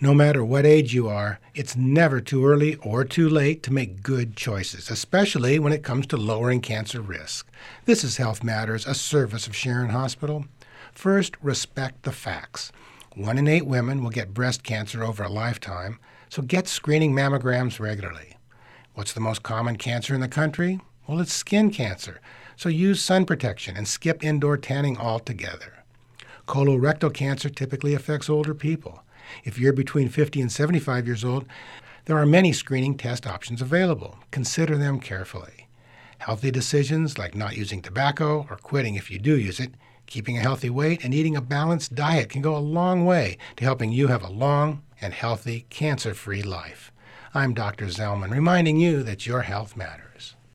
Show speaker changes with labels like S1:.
S1: No matter what age you are, it's never too early or too late to make good choices, especially when it comes to lowering cancer risk. This is Health Matters, a service of Sharon Hospital. First, respect the facts. 1 in 8 women will get breast cancer over a lifetime, so get screening mammograms regularly. What's the most common cancer in the country? Well, it's skin cancer, so use sun protection and skip indoor tanning altogether. Colorectal cancer typically affects older people. If you're between 50 and 75 years old, there are many screening test options available. Consider them carefully. Healthy decisions like not using tobacco or quitting if you do use it, keeping a healthy weight, and eating a balanced diet can go a long way to helping you have a long and healthy, cancer-free life. I'm Dr. Zellman, reminding you that your health matters.